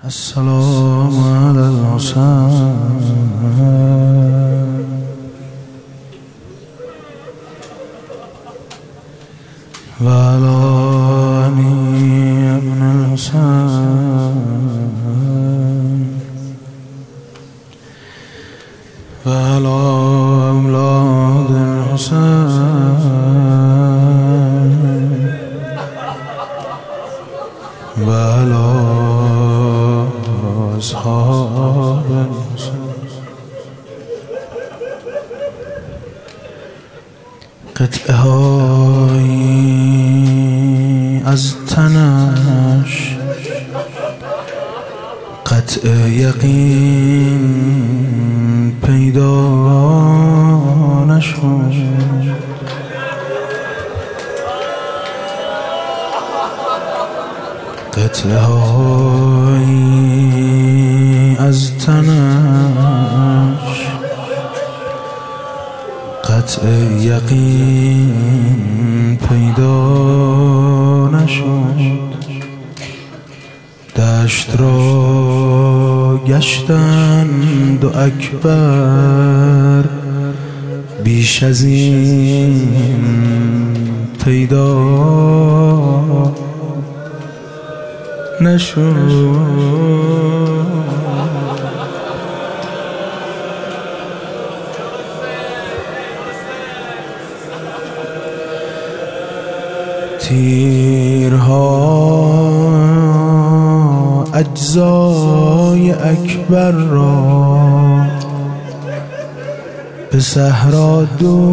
السلام على الحسين وعلى علي ابن الحسين وعلى أولاد الحسين وعلى أصحاب الحسين. قطعه هایی از تنش قطع یقین پیدا نشد. قطعه هایی از تنش قطع یقین پیدا نشد. دشت را گشتند و اکبر بیش از این پیدا نشد. تیرها اجزای اکبر را به صحرا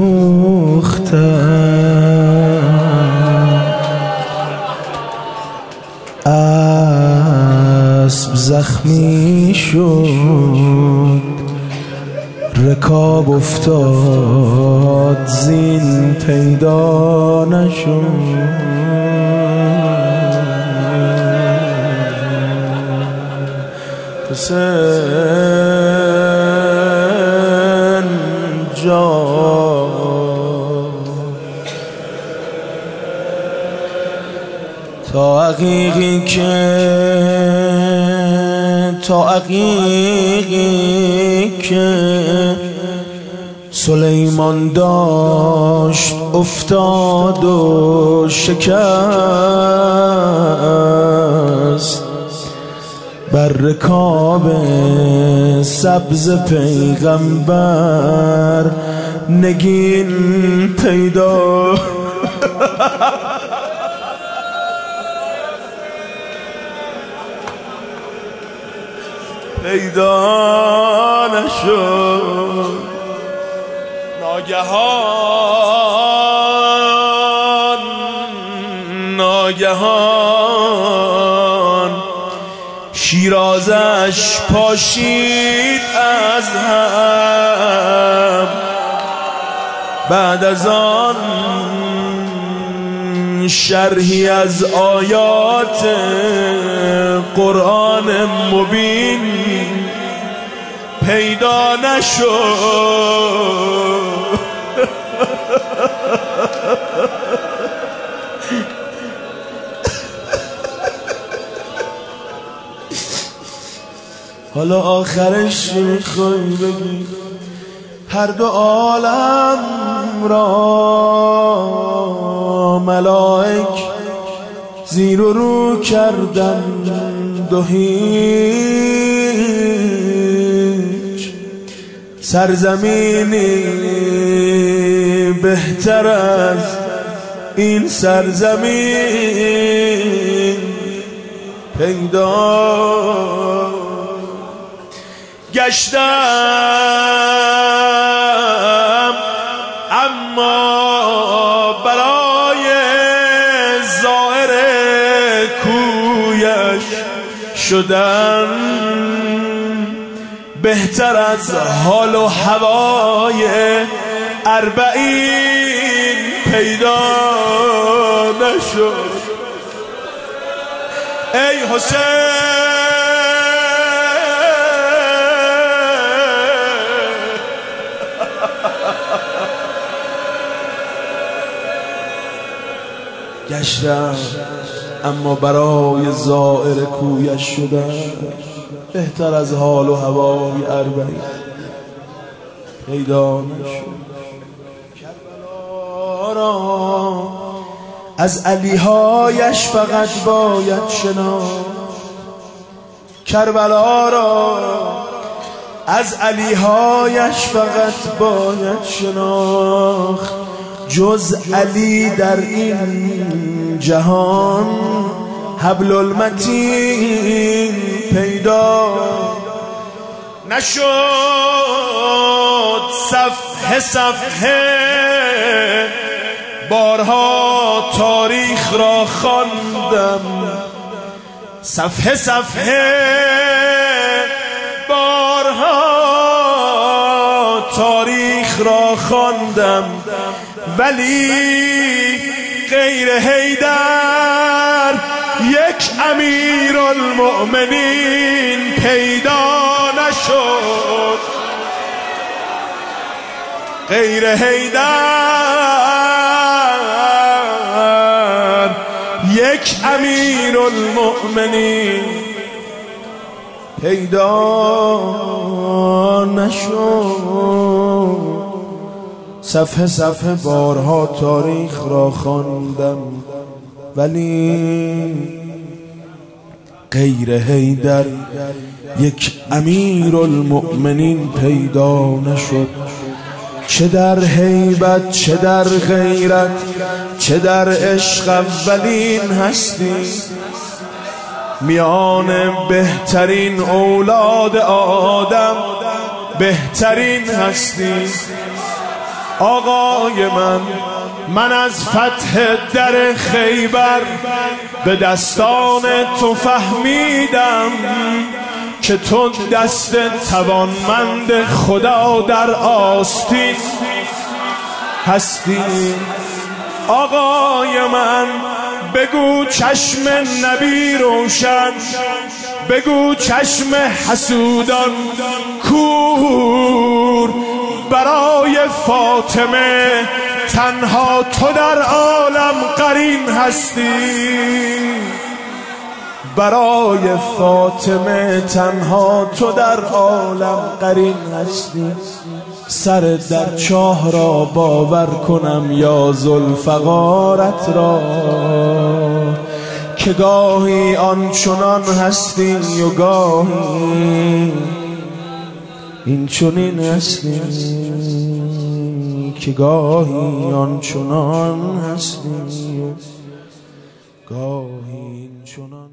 دوختند. اسب زخمی شد رکاب افتاد زین پیدا نشد. حسین جان تا عقیقی که سلیمان داشت افتاد و شکست. بر رکاب سبز پیغمبر نگین پیدا پیدا نشد. ناگهان شیرازش پاشید از هم. بعد از آن شرحی از آیات قرآن مبین پیدا نشد. حالا آخرش میخوای بگی هر دو عالم را ملائک زیر و رو کردند و هیچ سرزمینی بهتر از این سرزمین پیدا گشتم. اما برای زائر کویش شدن بهتر از حال و هوای اربعین پیدا نشد. ای حسین گشتم اما برای زائر کویش شدن بهتر از حال و هوای اربعین پیدا نشد. کربلا را از علیهایش فقط باید شناخت، کربلا را از علیهایش فقط باید شناخت. جز علی در این جهان حبل المتین پیدا نشد. صفحه صفحه بارها تاریخ را خواندم، صفحه صفحه بارها تاریخ را خواندم، ولی غیر حیدر یک امیرالمؤمنین پیدا نشد. غیر حیدر یک امیرالمؤمنین پیدا نشد. صفحه صفحه بارها تاریخ را خواندم، ولی غیر حیدر یک امیرالمؤمنین پیدا نشد. چه در هیبت، چه در غیرت، چه در عشق اولین هستی، میان بهترین اولاد آدم بهترین هستی. آقای من از فتح در خیبر به دستان تو فهمیدم که تو دست توانمند خدا در آستین هستی. آقای من بگو چشم نبی روشن، بگو چشم حسودان کور، برای فاطمه تنها تو در عالم قرین هستی. برای فاطمه تنها تو در عالم قرین هستی. سر در چاه را باور کنم یا ذوالفقارت را، که گاهی آنچنان هستی و گاهی این چنین هستی، که گاهی آنچنان هستی و گاهی این چنان.